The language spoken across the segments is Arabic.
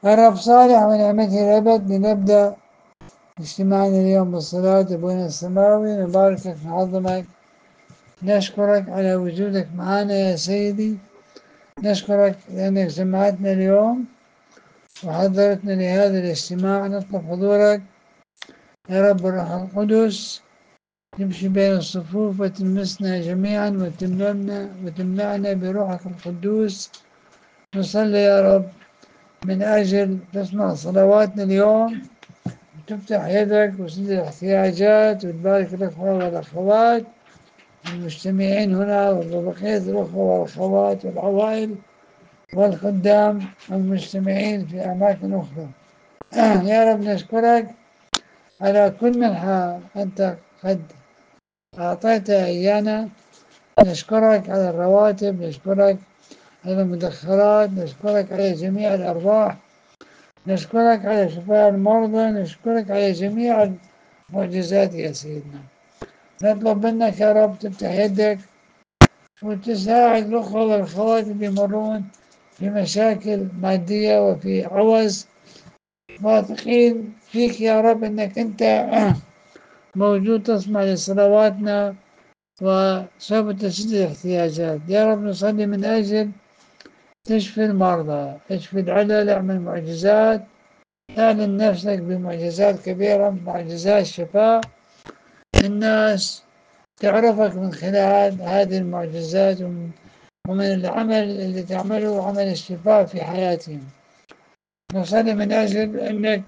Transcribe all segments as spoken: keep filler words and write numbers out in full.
الرب صالح ونعمته الأبد. لنبدأ اجتماعنا اليوم بالصلاة. أبونا السماوي نباركك نعظمك، نشكرك على وجودك معنا يا سيدي. نشكرك لأنك جمعتنا اليوم وحضرتنا لهذا الاجتماع. نطلب حضورك يا رب الروح القدس تمشي بين الصفوف وتلمسنا جميعا وتملأنا وتملأنا بروحك القدوس. نصلي يا رب من أجل تسمع صلواتنا اليوم، وتفتح يدك وتسد الاحتياجات وتبارك الأخوة والأخوات المجتمعين هنا وبقية الأخوة والأخوات والعوائل والخدام المجتمعين في أماكن أخرى. يا رب نشكرك على كل منحة أنت قد أعطيتها إيانا. نشكرك على الرواتب، نشكرك على المدخرات، نشكرك على جميع الأرواح، نشكرك على شفاء المرضى، نشكرك على جميع المعجزات يا سيدنا. نطلب منك يا رب تفتح يدك وتساعد الأخوة والأخوات اللي يمرون في مشاكل مادية وفي عوز، واثقين فيك يا رب أنك أنت موجود تسمع لصلواتنا وسوف تسد الاحتياجات. يا رب نصلي من أجل تشفي المرضى، اشفي العلل، اعمل معجزات، اعلن نفسك بمعجزات كبيرة، معجزات شفاء. الناس تعرفك من خلال هذه المعجزات ومن العمل اللي تعمله، عمل الشفاء في حياتهم. نصلي من أجل أنك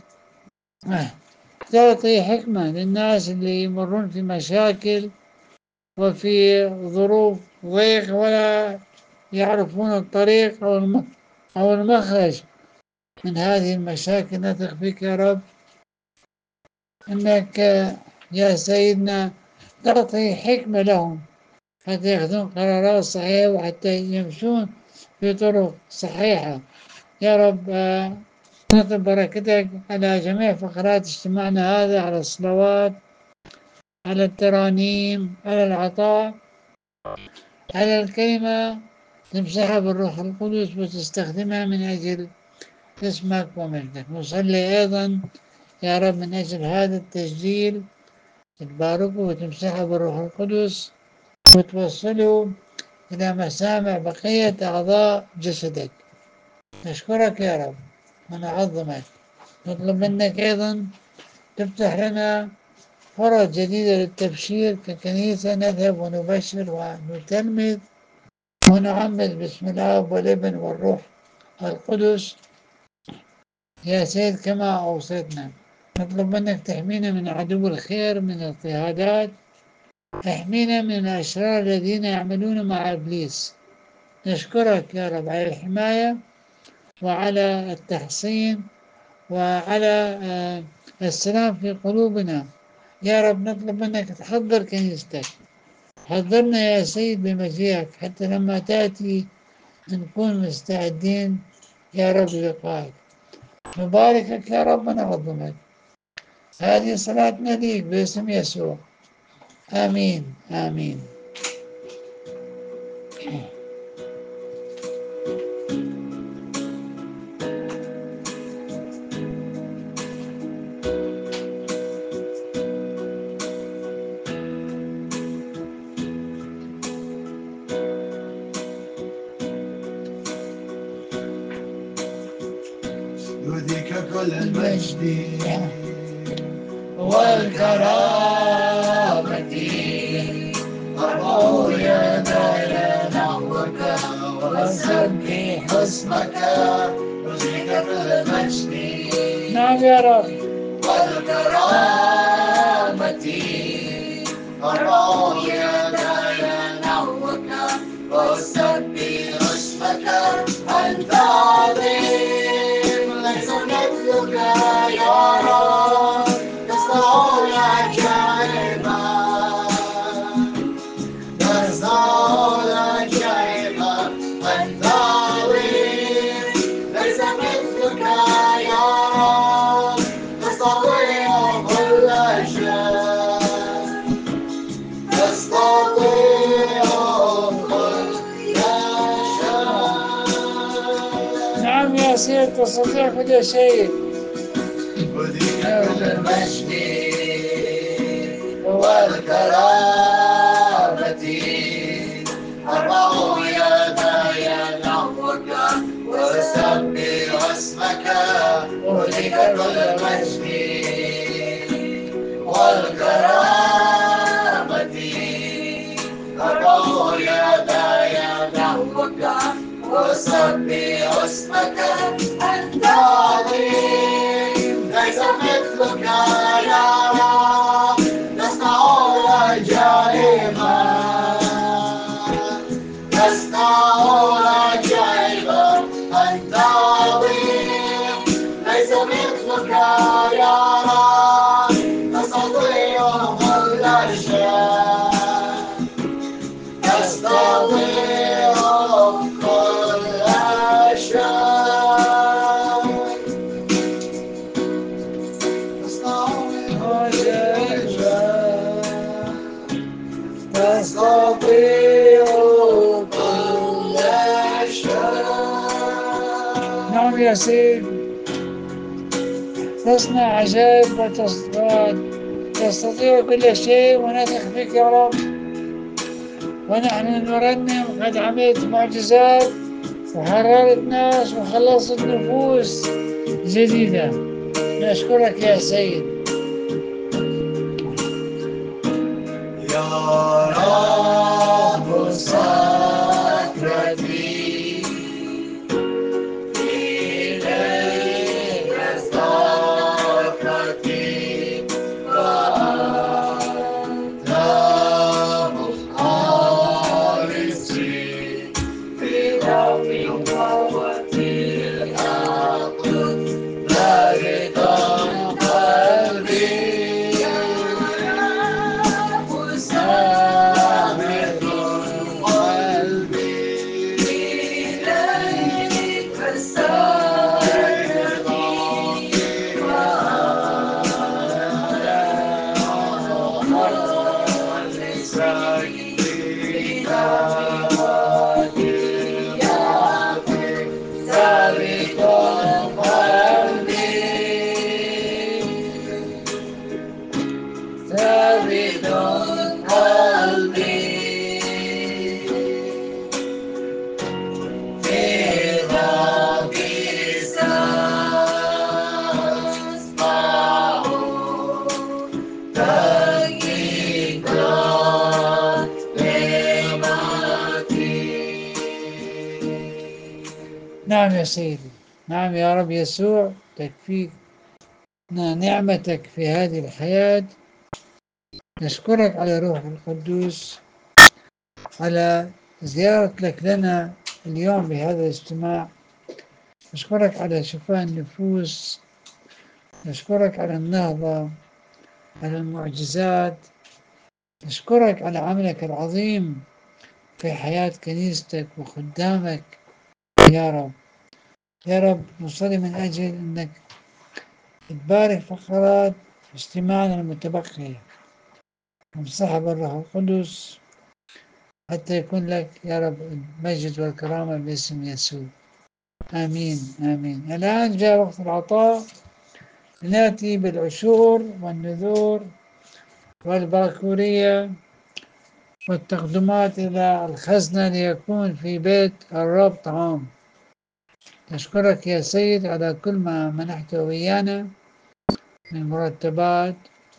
تعطي حكمة للناس اللي يمرون في مشاكل وفي ظروف ضيق ولا يعرفون الطريق أو المخرج من هذه المشاكل. نثق فيك يا رب أنك يا سيدنا تعطي حكمة لهم حتى يأخذون قرارات صحيحة وحتى يمشون في طرق صحيحة. يا رب نطلب بركتك على جميع فقرات اجتماعنا هذا، على الصلوات، على الترانيم، على العطاء، على الكلمة تمسحها بالروح القدس وتستخدمها من أجل اسمك ومجدك. نصلي أيضا يا رب من أجل هذا التسجيل تباركه وتمسحه بالروح القدس وتوصله إلى مسامع بقية أعضاء جسدك. نشكرك يا رب ونعظمك. نطلب منك أيضا تفتح لنا فرص جديدة للتبشير ككنيسة، نذهب ونبشر ونتلمذ ونعمل باسم الآب والابن والروح القدس يا سيد كما أوصيتنا. نطلب منك تحمينا من عدو الخير، من الاضطهادات، احمينا من الأشرار الذين يعملون مع إبليس. نشكرك يا رب على الحماية وعلى التحصين وعلى السلام في قلوبنا. يا رب نطلب منك تحضر كنيستك، حضرنا يا سيد بمجيئك حتى لما تأتي نكون مستعدين يا رب لقائك. نباركك يا رب ونعظمك. هذه صلاتنا ليك باسم يسوع، آمين آمين. يهديك كل المجد والكرامة، أرفع يدي نحوك وأسبح اسمك. يهديك كل المجد نعم يا رب. والكرامة أرفع يدي نحوك وأسبح اسمك. أنت عظيم ليس مثلك يا رب، تصنع العجائب تصنع العجائب. أنت عظيم ليس مثلك يا رب، تستطيع كل شيء، تستطيع كل شيء. نعم يا سيد شيء تستطيع كل شيء أوديك كل المجد والكرامة أرفع يدي نحوك وأسبح اسمك أوديك كل المجد والكرامة أرفع يدي نحوك وأسبح اسمك أنت عظيم ليس مثلك يا رب تصنع العجائب تصنع العجائب أنت عظيم ليس مثلك يا رب تستطيع كل شيء تستطيع كل شيء تصنع العجائب تستطيع كل شيء. نعم يا سيد تصنع عجائب وتستطيع كل شيء ونثق فيك يا رب ونحن نرنم قد عملت معجزات وحررت ناس وخلصت نفوس جديدة نشكرك يا سيد يا رب سكرتي إليك استرقتي وأنت مخلصي في ضعفي وقوتي أقول باردا قلبي سامر قلبي إليك سامر ثابت قلبي في ربي سأسمع تأكيد كلمتي. نعم يا سيدي نعم يا رب يسوع تكفيك نعمتك في هذه الحياة نشكرك على روح القدوس على زيارة لك لنا اليوم بهذا الاجتماع نشكرك على شفاء النفوس نشكرك على النهضة على المعجزات نشكرك على عملك العظيم في حياة كنيستك وخدامك يا رب يا رب نصلي من أجل أنك تبارك فقرات اجتماعنا المتبقية ومصاحب الروح القدس حتى يكون لك يا رب المجد والكرامة باسم يسوع آمين آمين. الآن جاء وقت العطاء نأتي بالعشور والنذور والباكورية والتقدمات إلى الخزنة ليكون في بيت الرب طعام. نشكرك يا سيد على كل ما منحته إيانا من مرتبات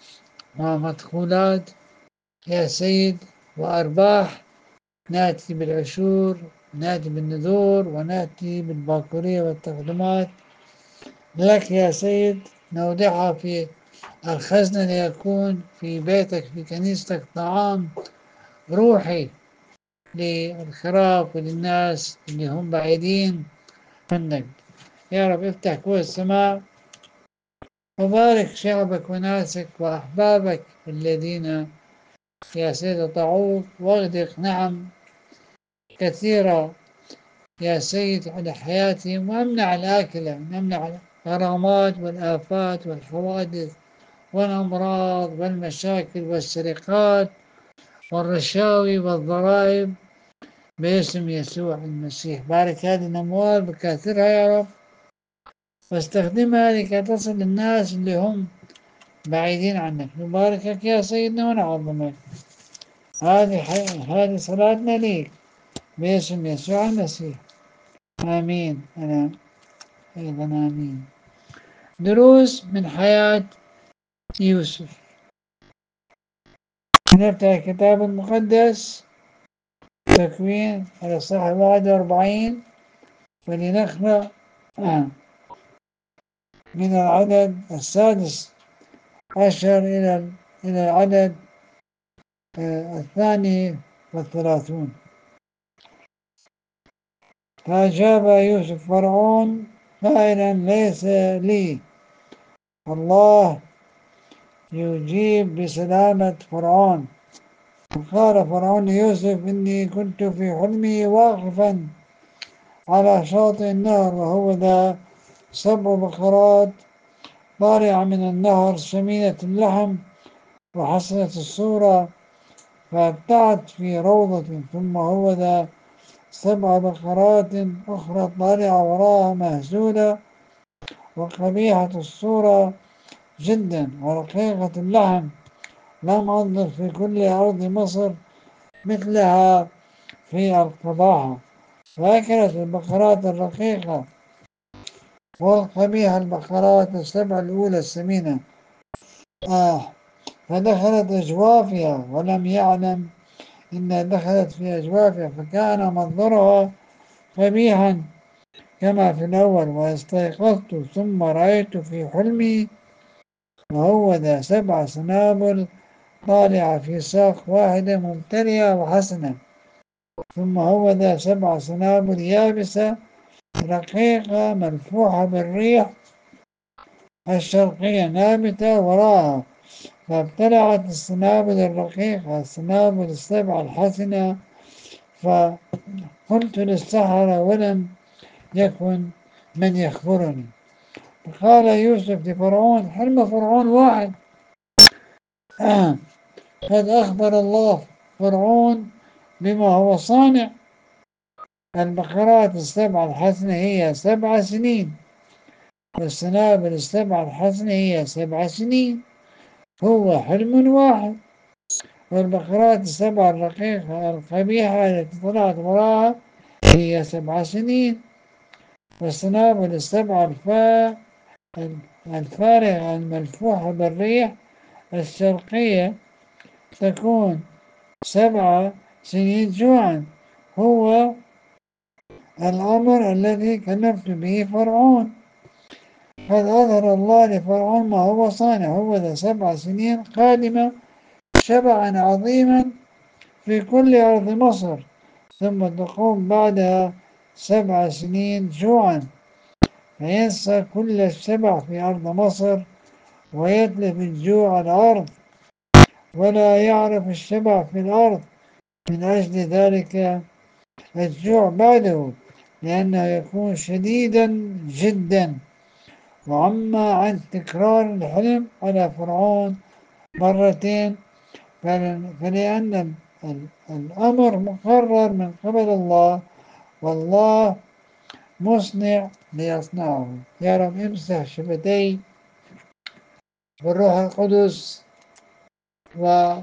ومدخولات يا سيد وأرباح نأتي بالعشور نأتي بالنذور ونأتي بالباكورية والتقدمات لك يا سيد نودعها في الخزنة ليكون في بيتك في كنيستك طعام روحي للخراف وللناس اللي هم بعيدين عنك يا رب افتح كوى السماء وبارك شعبك وناسك وأحبابك الذين يا سيد طاعوك واغدق نعم كثيرة يا سيد على حياتهم وامنع الآكلة نمنع الغرامات والآفات والحوادث والأمراض والمشاكل والسرقات والرشاوي والضرائب باسم يسوع المسيح. بارك هذه الأموال بكثرها يا رب واستخدمها لكي تصل للناس اللي هم بعيدين عنك. نباركك يا سيدنا ونعظمك. هذه هذه صلاتنا ليك باسم يسوع المسيح. آمين. أنا أيضا آمين. دروس من حياة يوسف. نفتح الكتاب المقدس تكوين الإصحاح واحد وأربعين ولنقرأ من العدد السادس عشر إلى إلى العدد الثاني والثلاثون. فأجاب يوسف فرعون قائلا ليس لي الله يجيب بسلامة فرعون. فقال فرعون ليوسف إني كنت في حلمي واقفا على شاطئ النهر وهو ذا سبع بقرات طالعة من النهر سمينة اللحم وحسنة الصورة فابتعت في روضة ثم هو ذا سبع بقرات أخرى طالعة وراءها مهزولة وقبيحة الصورة جدا ورقيقة اللحم لم أنظر في كل أرض مصر مثلها في القباحة. فأكلت البقرات الرقيقة والقبيحة البقرات السبع الأولى السمينة آه فدخلت أجوافها ولم يعلم إنها دخلت في أجوافها فكان منظرها قبيحا كما في الأول. واستيقظت ثم رأيت في حلمي وهو ذا سبع سنابل طالعة في ساق واحدة ممتلئة وحسنة ثم هو ذا سبع سنابل يابسة رقيقة ملفوحة بالريح الشرقية نابتة وراءها فابتلعت السنابل الرقيقة السنابل السبع الحسنة. فقلت للسحرة ولم يكن من يخبرني. فقال يوسف لفرعون حلم فرعون واحد آه. قد أخبر الله فرعون بما هو صانع. البقرات السبع الحسنة هي سبع سنين والسنابل السبع الحسنة هي سبع سنين. هو حلم واحد. والبقرات السبع الرقيقة القبيحة التي طلعت وراءها هي سبع سنين. والسنابل السبع الفا الفارغة الملفوحة بالريح الشرقية تكون سبع سنين جوعا. هو الأمر الذي كلفت به فرعون. قد أظهر الله لفرعون ما هو صانع. هو ذا سبع سنين قادمة شبعا عظيما في كل أرض مصر ثم تقوم بعدها سبع سنين جوعا فينسى كل الشبع في أرض مصر ويتلف الجوع الأرض ولا يعرف الشبع في الأرض. من أجل ذلك الجوع بعده لأنه يكون شديدا جدا. وعما عن تكرار الحلم على فرعون مرتين فلأن الأمر مقرر من قبل الله والله مصنع ليصنعه. يا رب امسح شفتي بالروح القدس وضع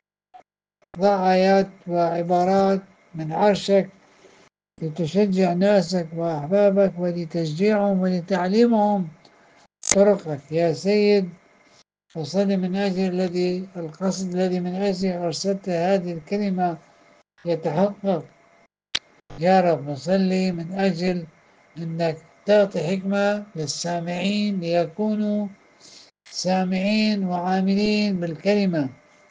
آيات وعبارات من عرشك لتشجع ناسك وأحبابك ولتشجيعهم ولتعليمهم طرقك يا سيد. وصلي من أجل الذي القصد الذي من أجله أرسلت هذه الكلمة يتحقق. يا رب نصلي من أجل أنك تعطي حكمة للسامعين ليكونوا سامعين وعاملين بالكلمة.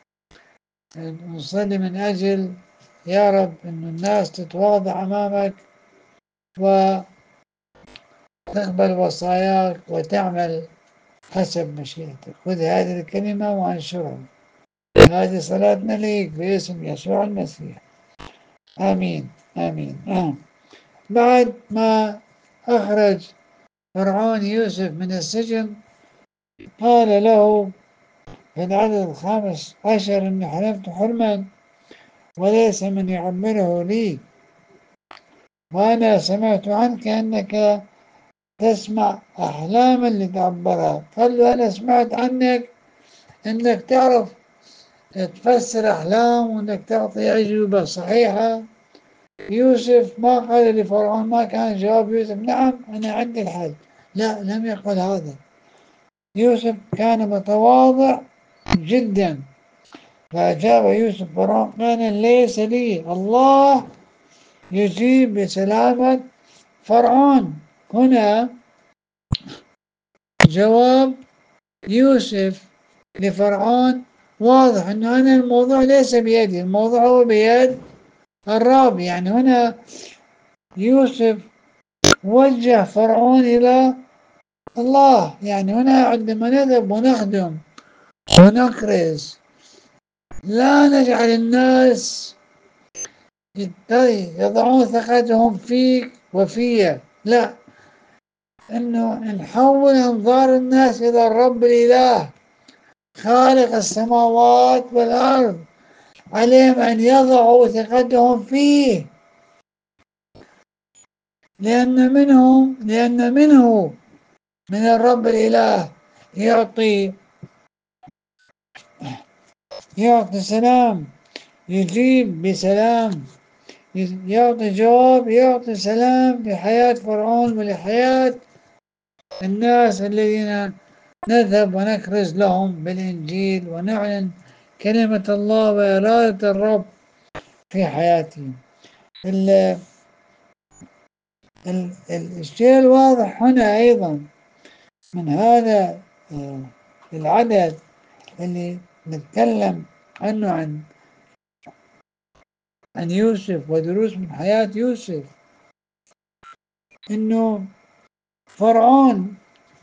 نصلي من أجل يا رب أن الناس تتواضع أمامك وتقبل وصاياك وتعمل حسب مشيئتك. خذ هذه الكلمة وانشرها. هذه صلاتنا ليك باسم يسوع المسيح. آمين آمين آمين. بعد ما أخرج فرعون يوسف من السجن قال له في العدد الخامس عشر إني حلمت حلما وليس من يعبره لي وأنا سمعت عنك أنك تسمع أحلام اللي تعبرها. قال له أنا سمعت عنك إنك تعرف تفسر أحلام وإنك تعطي أجوبة صحيحة. يوسف ما قال لفرعون، ما كان جواب يوسف نعم أنا عندي الحل، لا، لم يقل هذا. يوسف كان متواضع جدا، فأجاب يوسف فرعون قال ليس لي، الله يجيب بسلامة فرعون. هنا جواب يوسف لفرعون واضح أنه أنا الموضوع ليس بيدي، الموضوع هو بيد الرب. يعني هنا يوسف وجه فرعون إلى الله. يعني هنا عندما نذهب ونخدم ونكرز لا نجعل الناس يضعون ثقتهم فيك وفي، لا، انه نحول انظار الناس الى الرب الاله خالق السماوات والارض، عليهم ان يضعوا ثقتهم فيه، لان منهم لان منه من الرب الاله يعطي يعطي سلام، يجيب بسلام، يعطي جواب، يعطي سلام لحياة فرعون ولحياة الناس الذين نذهب ونكرز لهم بالإنجيل ونعلن كلمة الله وإرادة الرب في حياتهم. ال ال الشيء الواضح هنا أيضا من هذا العدد اللي نتكلم عنه عن عن يوسف ودروس من حياة يوسف، إنه فرعون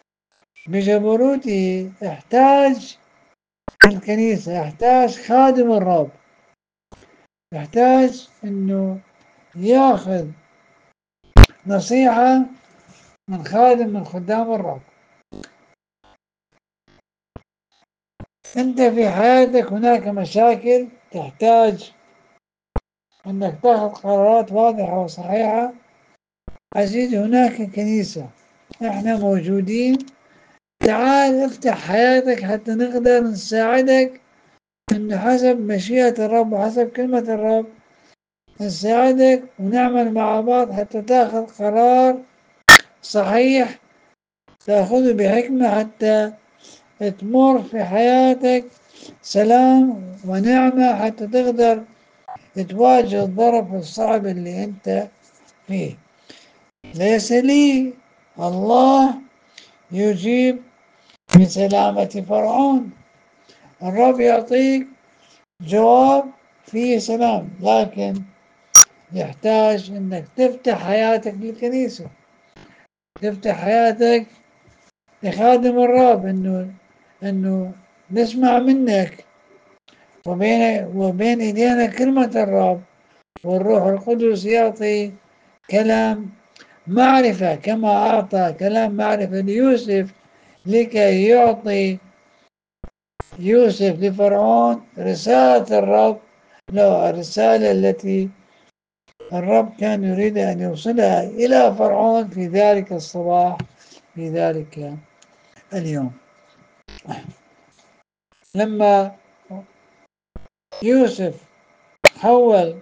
بجبروته يحتاج الكنيسة، يحتاج خادم الرب، يحتاج إنه ياخذ نصيحة من خادم من خدام الرب. أنت في حياتك هناك مشاكل تحتاج أنك تاخذ قرارات واضحة وصحيحة. عزيزي هناك كنيسة، احنا موجودين، تعال افتح حياتك حتى نقدر نساعدك إنه حسب مشيئة الرب وحسب كلمة الرب نساعدك ونعمل مع بعض حتى تاخذ قرار صحيح، تاخذه بحكمة حتى تمر في حياتك سلام ونعمة حتى تقدر تواجه الظرف الصعب اللي انت فيه. ليس لي، الله يجيب بسلامة فرعون. الرب يعطيك جواب فيه سلام، لكن يحتاج انك تفتح حياتك للكنيسة، تفتح حياتك لخادم الرب، انه انه نسمع منك، وبين وبين ايدينا كلمة الرب، والروح القدس يعطي كلام معرفة كما أعطى كلام معرفة ليوسف لكي يعطي يوسف لفرعون رسالة الرب له، الرسالة التي الرب كان يريد أن يوصلها إلى فرعون في ذلك الصباح، في ذلك اليوم. لما يوسف حول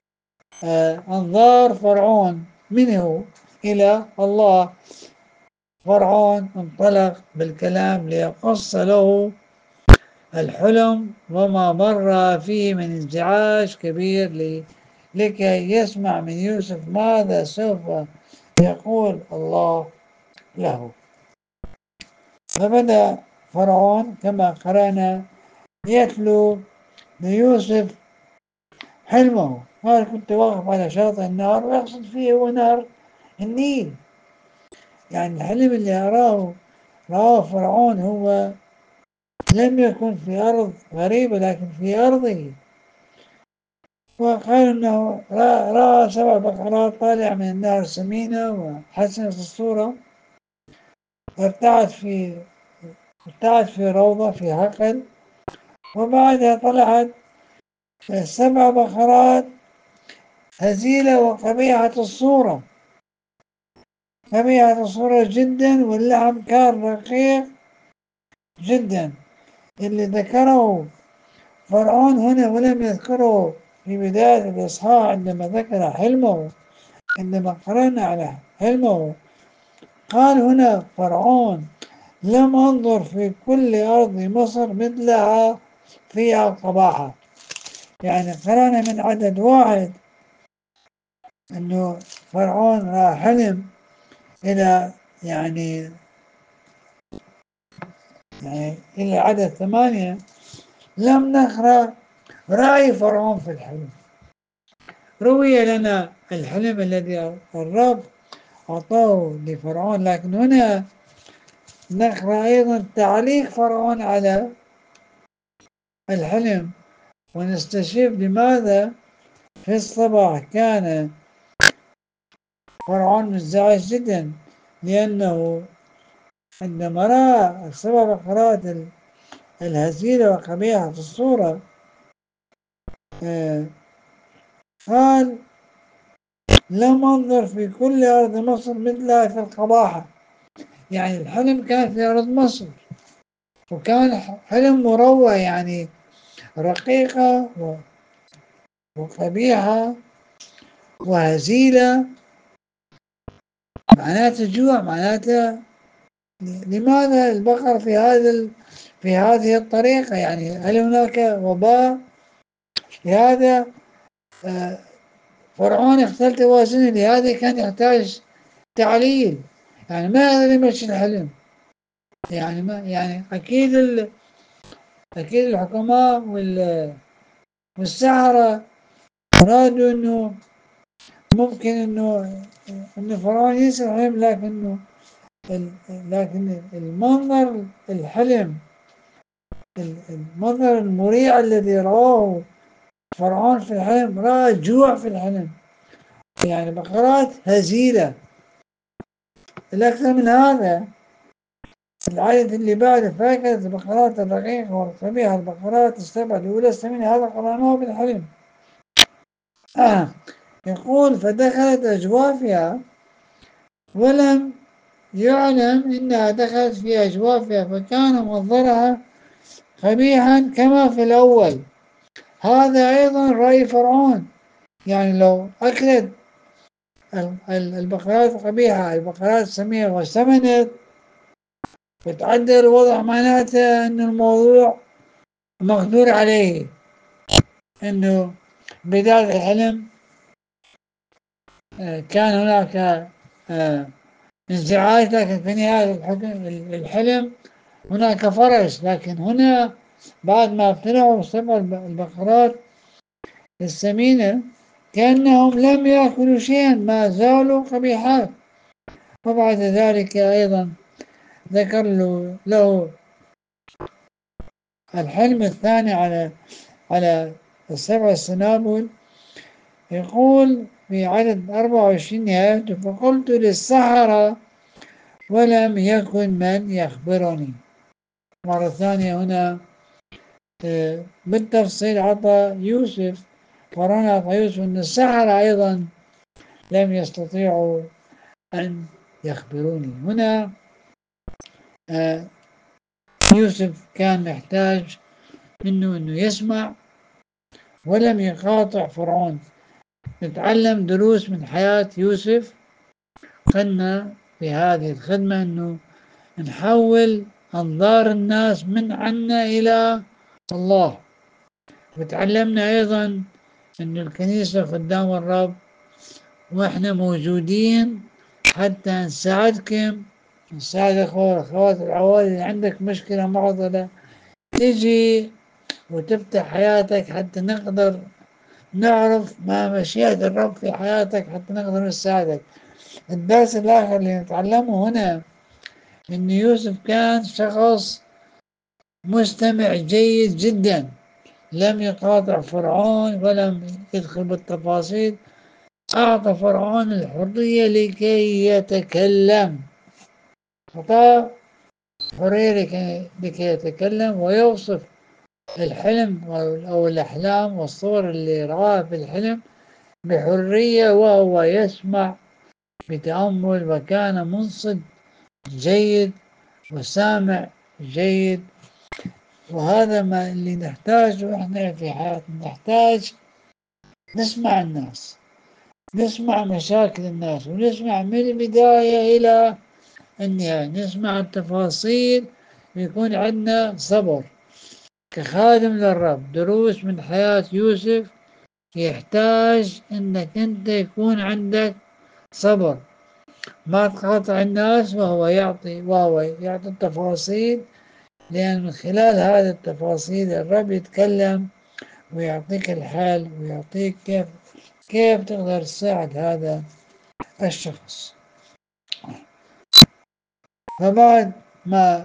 أنظار فرعون منه إلى الله، فرعون انطلق بالكلام ليقص له الحلم وما مر فيه من ازدعاج كبير لكي يسمع من يوسف ماذا سوف يقول الله له. فبدأ فرعون كما قرأنا يتلو ليوسف حلمه. قال كنت واقف على شاطئ النهر، ويقصد فيه هو نهر النيل. يعني الحلم اللي أراه رآه فرعون هو لم يكن في أرض غريبة لكن في أرضه. وقال أنه رأى سبع بقرات طالع من النهر سمينة وحسنة الصورة، وارتعد في ارتعد في روضة في حقل، وبعدها طلعت سبع بقرات هزيلة وقبيحة الصورة. قبيحة الصورة جدا، واللحم كان رقيق جدا. اللي ذكره فرعون هنا ولم يذكره في بداية الإصحاح عندما ذكر حلمه، عندما قرأنا على حلمه قال هنا فرعون: لم أنظر في كل أرض مصر مثلها فيها قباحة. يعني قرأنا من عدد واحد أنه فرعون رأى حلم إلى يعني يعني إلى عدد ثمانية. لم نقرأ رأي فرعون في الحلم. روي لنا الحلم الذي الرب أعطاه لفرعون، لكن هنا نقرأ أيضا تعليق فرعون على الحلم، ونستشف لماذا في الصباح كان فرعون منزعج جدا، لأنه عندما رأى سبب قراءة الهزيلة وقبيحة الصورة آه قال: لم أنظر في كل أرض مصر مثلها في القباحة. يعني الحلم كان في أرض مصر، وكان حلم مروع، يعني رقيقة وقبيحة وهزيلة، معناته جوع، معناته لماذا البقر في هذا في هذه الطريقة؟ يعني هل هناك وباء لهذا؟ آه فرعون اختل توازنه، لهذا كان يحتاج تعليل. يعني ما هذا يمشي الحلم؟ يعني ما يعني أكيد ال أكيد الحكماء وال والسحرة أرادوا إنه ممكن إنه إنه فرعون ينسى الحلم، لكنه لكن المنظر الحلم المنظر المريع الذي رآه فرعون في الحلم، رأى جوع في الحلم، يعني بقرات هزيلة. الأكثر من هذا العدد اللي بعده: فاكهة البقرات الرقيقة والقبيحة البقرات السبع الأولى الثمانية. هذا قرأناه بالحلم. آه. يقول: فدخلت أجوافها ولم يعلم إنها دخلت في أجوافها، فكان منظرها قبيحا كما في الأول. هذا أيضا رأي فرعون، يعني لو أكلت البقرات القبيحة البقرات السمينة واستمنت وتعدل الوضع، معناته أن الموضوع مقدور عليه، أنه بداية الحلم كان هناك انزعاج، لكن في نهاية الحلم هناك فرج. لكن هنا بعد ما ابتلعوا سبع البقرات السمينة كأنهم لم يأكلوا شيئا، ما زالوا قبيحات. وبعد ذلك أيضا ذكر له, له الحلم الثاني على على السبع السنابل. يقول في عدد أربعة وعشرين نهايته: فقلت للسحرة ولم يكن من يخبرني. مرة ثانية هنا بالتفصيل عطى يوسف، قرانا عطى يوسف أن السحرة أيضا لم يستطيعوا أن يخبروني. هنا يوسف كان محتاج منه أنه يسمع ولم يقاطع فرعون. نتعلم دروس من حياة يوسف. قلنا في هذه الخدمة أنه نحول أنظار الناس من عنا إلى الله. وتعلمنا أيضا أن الكنيسة قدام الرب وإحنا موجودين حتى نساعدكم، نساعد أخوات العوائل اللي عندك مشكلة معضلة، تجي وتفتح حياتك حتى نقدر نعرف ما مشيئة الرب في حياتك، حتى نقدر نساعدك. الدرس الآخر اللي نتعلمه هنا إن يوسف كان شخص مستمع جيد جدا، لم يقاطع فرعون ولم يدخل بالتفاصيل، أعطى فرعون الحرية لكي يتكلم، أعطاه حرية لكي يتكلم ويوصف الحلم أو الأحلام والصور اللي رآها في الحلم بحرية، وهو يسمع بتأمل وكان منصت جيد وسامع جيد. وهذا ما اللي نحتاجه إحنا في حياتنا، نحتاج نسمع الناس، نسمع مشاكل الناس، ونسمع من البداية إلى النهاية، نسمع التفاصيل، يكون عندنا صبر كخادم للرب. دروس من حياة يوسف يحتاج إنك أنت يكون عندك صبر، ما تقاطع الناس وهو يعطي وهو يعطي التفاصيل، لأن من خلال هذه التفاصيل الرب يتكلم ويعطيك الحل ويعطيك كيف كيف تقدر تساعد هذا الشخص. فبعد ما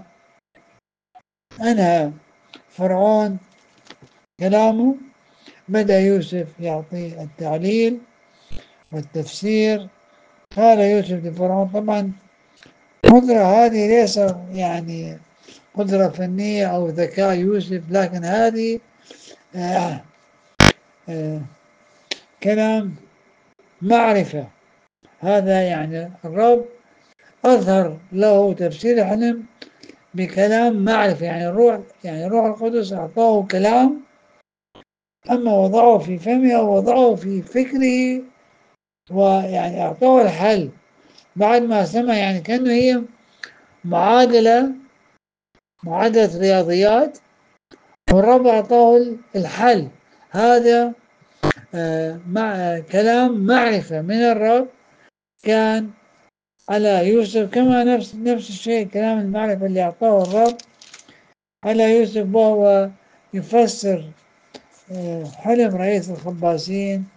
أنهى فرعون كلامه، بدأ يوسف يعطي التعليل والتفسير. قال يوسف لفرعون، طبعا قدرة هذه ليس يعني قدرة فنية أو ذكاء يوسف، لكن هذه آه آه كلام معرفة. هذا يعني الرب أظهر له تفسير الحلم بكلام معرفة، يعني الروح يعني الروح القدس أعطاه كلام، أما وضعه في فمه أو وضعه في فكره، ويعني أعطاه الحل بعد ما سمع، يعني كأنه هي معادلة معادلة رياضيات، والرب أعطاه الحل. هذا آه مع كلام معرفة من الرب كان على يوسف، كما نفس نفس الشيء كلام المعرفة اللي أعطاه الرب على يوسف، وهو يفسر آه حلم رئيس الخبازين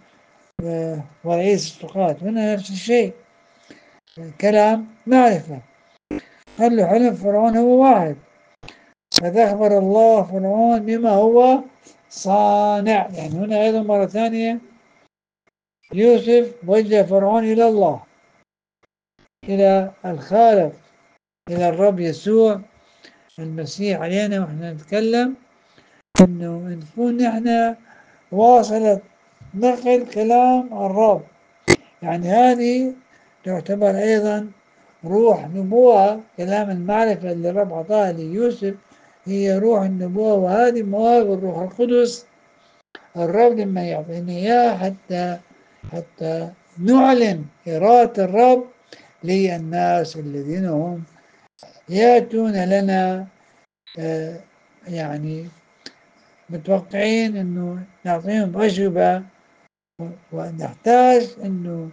ورئيس السقاط. هنا نفس الشيء كلام معرفة. قال له حلم فرعون هو واحد، فأخبر الله فرعون بما هو صانع. يعني هنا أيضا مرة ثانية يوسف وجه فرعون إلى الله، إلى الخالق، إلى الرب يسوع المسيح علينا. وإحنا نتكلم إنه نكون نحن واصلة نقل كلام الرب، يعني هذه تعتبر أيضا روح نبوة. كلام المعرفة اللي الرب عطاها ليوسف هي روح النبوة، وهذه مواهب الروح القدس الرب لما يعطينا إياه حتى حتى نعلن إرادة الرب للناس الذين هم يأتون لنا آه يعني متوقعين أنه نعطيهم أجوبة، ونحتاج أنه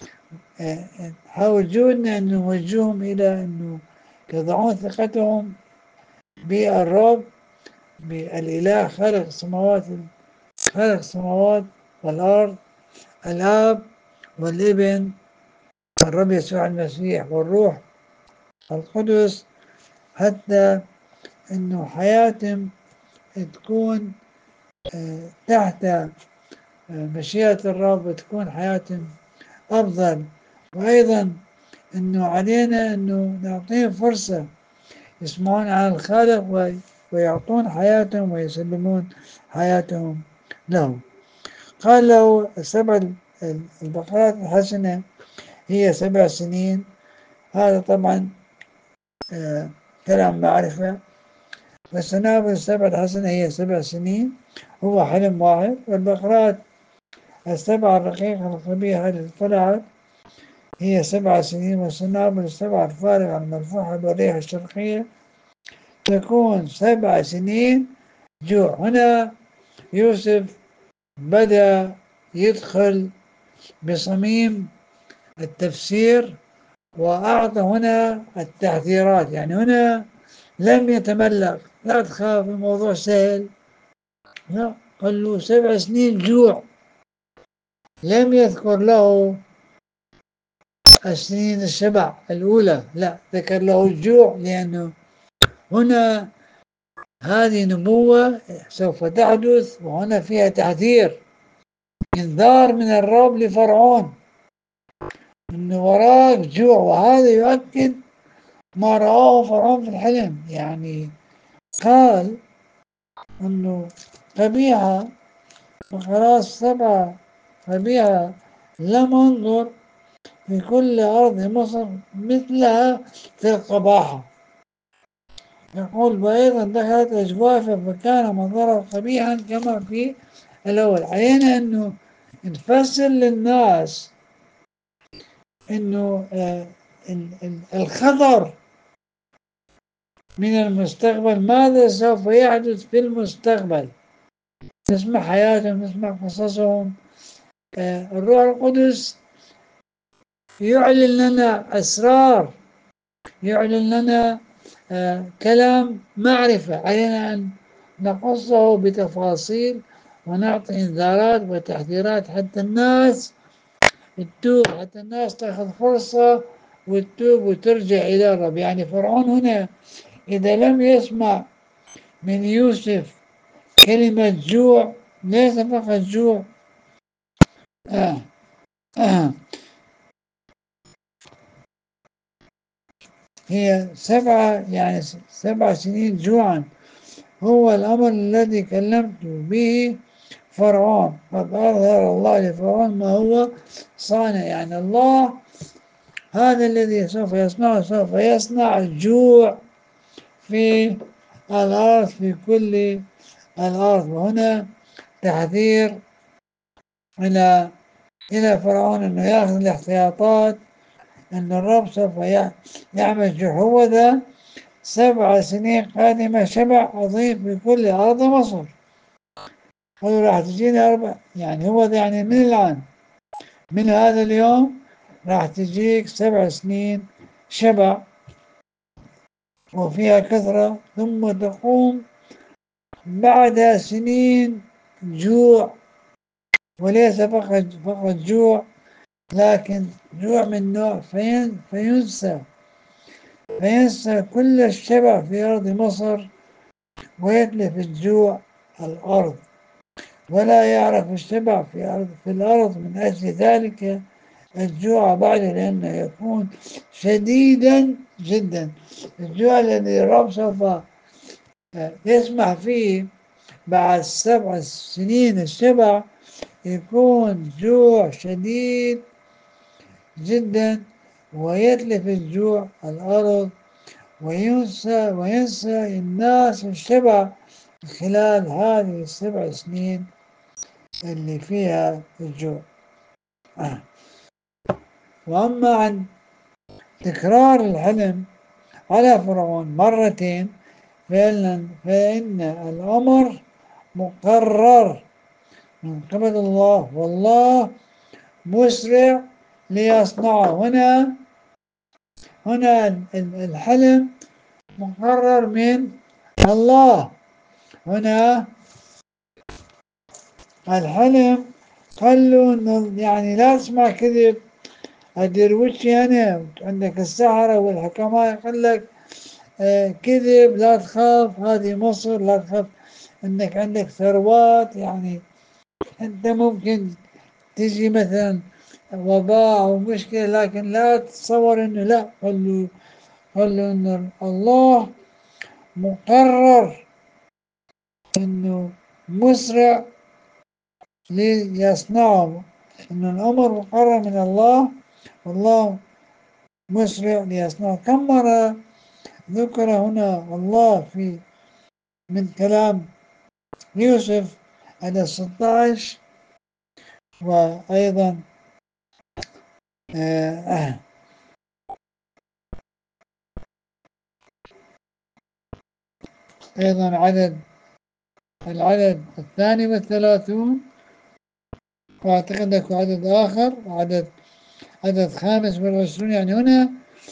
نحاول جهدنا أن نوجههم إلى أنه يضعون ثقتهم بالرب، بالإله خالق السماوات خالق السماوات والأرض، الآب والابن الرب يسوع المسيح والروح القدس، حتى أنه حياتهم تكون تحت مشيئة الرب وتكون حياتهم أفضل. وأيضا أنه علينا أنه نعطيهم فرصة يسمعون عن الخالق ويعطون حياتهم ويسلمون حياتهم له. قال له سبع البقرات الحسنة هي سبع سنين. هذا طبعا آه كلام معرفة. والسنابل السبع الحسنة هي سبع سنين، هو حلم واحد. والبقرات السبع الرقيقة القبيحة التي طلعت هي سبع سنين. والسنابل السبع الفارغة المرفوعة بالريح الشرقية تكون سبع سنين جوع. هنا يوسف بدأ يدخل بصميم التفسير، وأعطى هنا التحذيرات. يعني هنا لم يتملق، لا تخاف الموضوع سهل، لا، قال له سبع سنين جوع. لم يذكر له السنين السبع الأولى، لا، ذكر له الجوع، لأنه هنا هذه نبوة سوف تحدث، وهنا فيها تحذير، إنذار من الرب لفرعون إنه وراك جوع. وهذا يؤكد ما رآه فرعون في الحلم. يعني قال إنه قبيحة وخلاص سبعة قبيحة، لم أنظر في في كل أرض مصر مثلها في القباحة. يقول وأيضا دخلت أجوافه فكان منظرها قبيحا كما في الأول. علينا أنه نفسر للناس أنه آه الخطر من المستقبل، ماذا سوف يحدث في المستقبل. نسمع حياتهم، نسمع قصصهم. آه الروح القدس يعلن لنا أسرار، يعلن لنا آه كلام معرفة، علينا أن نقصه بتفاصيل ونعطي إنذارات وتحذيرات حتى الناس تتوب، حتى الناس تأخذ فرصة وتتوب وترجع إلى الرب. يعني فرعون هنا إذا لم يسمع من يوسف كلمة جوع، ليس فقط جوع، آه آه هي سبعة يعني سبع سنين جوعا، هو الأمر الذي كلمت به فرعون، قد أظهر الله لفرعون ما هو صانع. يعني الله هذا الذي سوف يصنعه، سوف يصنع الجوع في الأرض، في كل الأرض. وهنا تحذير إلى إلى فرعون أنه يأخذ الاحتياطات، أن الرب سوف يعمل جهودا سبع سنين قادمة، شبع عظيم في كل أرض مصر. قالوا راح تجينا أربع، يعني هو يعني من الآن، من هذا اليوم راح تجيك سبع سنين شبع وفيها كثرة، ثم تقوم بعد سنين جوع، وليس فقط فقط جوع، لكن جوع من نوع فين فينسى فينسى كل الشبع في أرض مصر، ويتلف الجوع الأرض، ولا يعرف الشبع في أرض في الأرض. من أجل ذلك الجوع بعد، لأنه يكون شديدا جدا. الجوع الذي الرب سوف يسمح فيه بعد سبع سنين الشبع يكون جوع شديد جدا، ويتلف الجوع الأرض، وينسى وينسى الناس الشبع خلال هذه السبع سنين اللي فيها الجوع. آه. وأما عن تكرار الحلم على فرعون مرتين فإن, فإن الأمر مقرر من قبل الله، والله مسرع ليصنعه. هنا هنا الحلم مقرر من الله. هنا الحلم خلوا يعني لا تسمع كذب. الدرويشي أنا عندك السحرة والحكماء يقول لك آه كذب، لا تخاف، هذه مصر، لا تخاف انك عندك ثروات، يعني انت ممكن تجي مثلا وباء او مشكلة، لكن لا تتصور انه لا، قل له ان الله مقرر انه مسرع ليصنعه، ان الامر مقرر من الله، والله مسرع ليصنعه. كم مرة ذكر هنا الله في من كلام يوسف على ستة عشر، وأيضا آه أيضا عدد العدد الثاني والثلاثون، وأعتقد أنه عدد آخر، عدد عدد خامس والعشرون. يعني هنا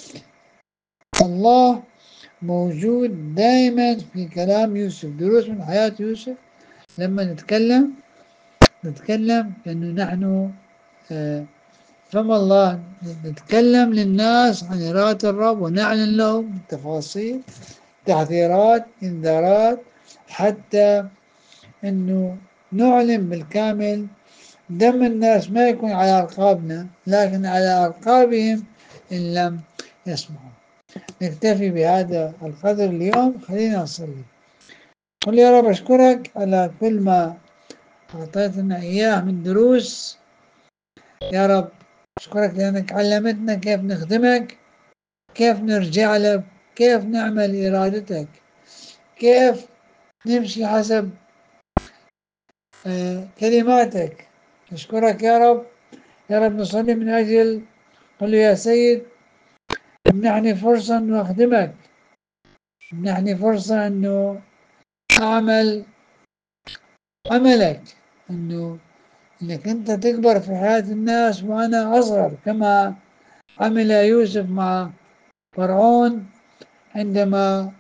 الله موجود دائما في كلام يوسف. دروس من حياة يوسف لما نتكلم نتكلم أنه نحن آه فما الله نتكلم للناس عن إرادة الرب، ونعلن لهم تفاصيل، تحذيرات، إنذارات، حتى أنه نعلن بالكامل. دم الناس ما يكون على أرقابنا، لكن على أرقابهم إن لم يسمعوا. نكتفي بهذا القدر اليوم، خلينا نصلي. قل يا رب أشكرك على كل ما أعطيتنا إياه من دروس. يا رب أشكرك لأنك علمتنا كيف نخدمك، كيف نرجع لك، كيف نعمل إرادتك، كيف نمشي حسب آه كلماتك. نشكرك يا رب. يا رب نصلي من أجل، قل يا سيد امنحني فرصة أنه أخدمك، امنحني فرصة أنه أعمل عملك، أنه أنك أنت تكبر في حياة الناس وأنا أصغر، كما عمل يوسف مع فرعون عندما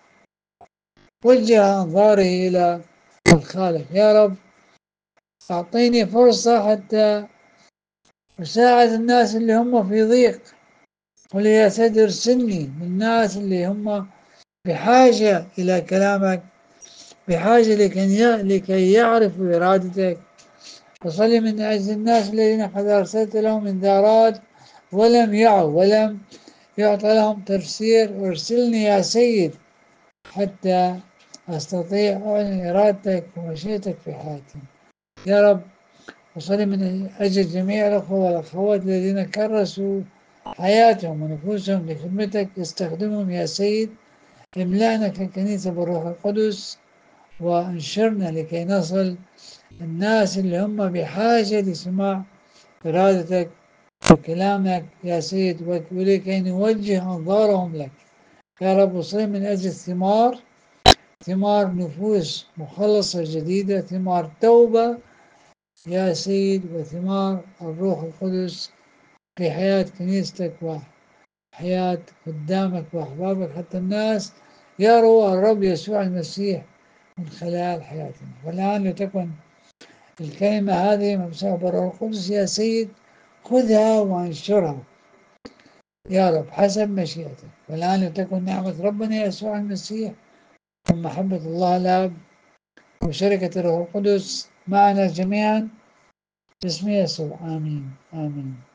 وجه أنظاره إلى الخالق. يا رب أعطيني فرصة حتى أساعد الناس اللي هم في ضيق. قل يا سيد ارسلني للناس اللي هم بحاجة إلى كلامك، بحاجة لكي لكي يعرفوا إرادتك. وصلي من أجل الناس الذين قد أرسلت لهم إنذارات ولم يعوا ولم يعطى لهم تفسير. ارسلني يا سيد حتى أستطيع أعلن إرادتك ومشيئتك في حياتي. يا رب وصلي من أجل جميع الأخوة والأخوات الذين كرسوا حياتهم ونفوسهم لخدمتك، استخدمهم يا سيد. املأنا ككنيسة بالروح القدس وانشرنا لكي نصل الناس اللي هم بحاجة لسماع إرادتك وكلامك يا سيد، ولكي نوجه أنظارهم لك. يا رب وصلي من أجل ثمار، ثمار نفوس مخلصة جديدة، ثمار توبة يا سيد، وثمار الروح القدس في حياة كنيستك وحياة خدامك وأحبابك، حتى الناس يروا الرب يسوع المسيح من خلال حياتنا. والآن لتكن الكلمة هذه ممسوحة بالروح القدس يا سيد، خذها وانشرها يا رب حسب مشيئتك. والآن لتكن نعمة ربنا يسوع المسيح ومحبة الله الآب وشركة الروح القدس معنا جميعا باسم يسوع. آمين آمين.